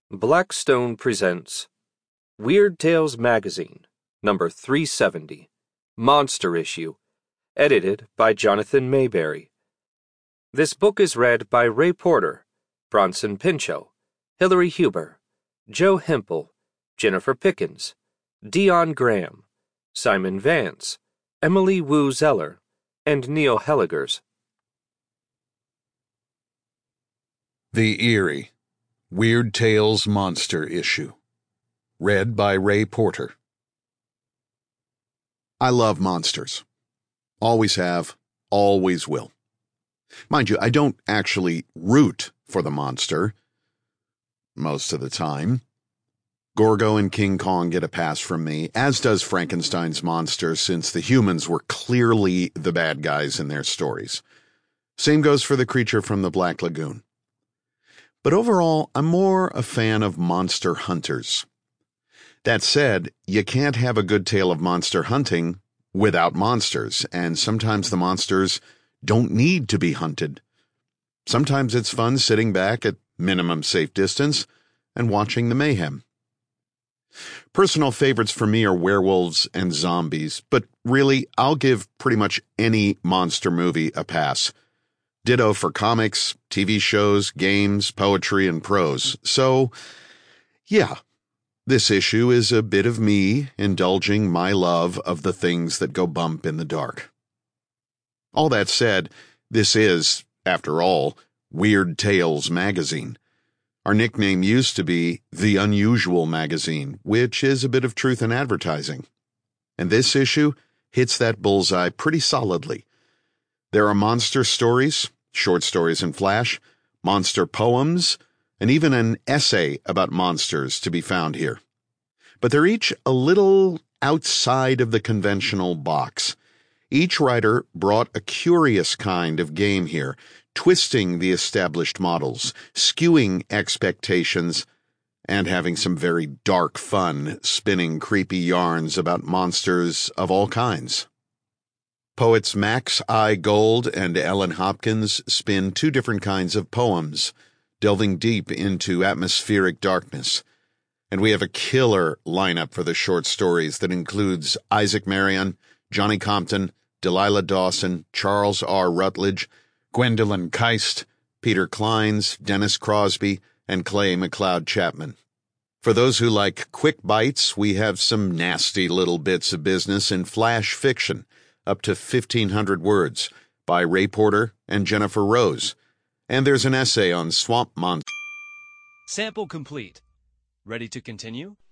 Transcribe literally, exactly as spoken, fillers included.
Blackstone presents Weird Tales Magazine, number three seventy, Monster Issue, edited by Jonathan Mayberry. This book is read by Ray Porter, Bronson Pinchot, Hilary Huber, Joe Hempel, Jennifer Pickens, Dion Graham, Simon Vance, Emily Wu Zeller, and Neil Helligers. The Eerie, Weird Tales Monster Issue. Read by Ray Porter. I love monsters. Always have, always will. Mind you, I don't actually root for the monster most of the time. Gorgo and King Kong get a pass from me, as does Frankenstein's monster, since the humans were clearly the bad guys in their stories. Same goes for the creature from the Black Lagoon. But overall, I'm more a fan of monster hunters. That said, you can't have a good tale of monster hunting without monsters, and sometimes the monsters don't need to be hunted. Sometimes it's fun sitting back at minimum safe distance and watching the mayhem. Personal favorites for me are werewolves and zombies, but really, I'll give pretty much any monster movie a pass. Ditto for comics, T V shows, games, poetry, and prose. So, yeah, this issue is a bit of me indulging my love of the things that go bump in the dark. All that said, this is, after all, Weird Tales Magazine. Our nickname used to be The Unusual Magazine, which is a bit of truth in advertising. And this issue hits that bullseye pretty solidly. There are monster stories, short stories in Flash, monster poems, and even an essay about monsters to be found here. But they're each a little outside of the conventional box. Each writer brought a curious kind of game here, twisting the established models, skewing expectations, and having some very dark fun spinning creepy yarns about monsters of all kinds. Poets Max I. Gold and Ellen Hopkins spin two different kinds of poems, delving deep into atmospheric darkness. And we have a killer lineup for the short stories that includes Isaac Marion, Johnny Compton, Delilah Dawson, Charles R. Rutledge, Gwendolyn Keist, Peter Clines, Dennis Crosby, and Clay McLeod Chapman. For those who like quick bites, we have some nasty little bits of business in flash fiction, up to fifteen hundred words, by Ray Porter and Jennifer Rose. And there's an essay on swamp monsters. Sample complete. Ready to continue?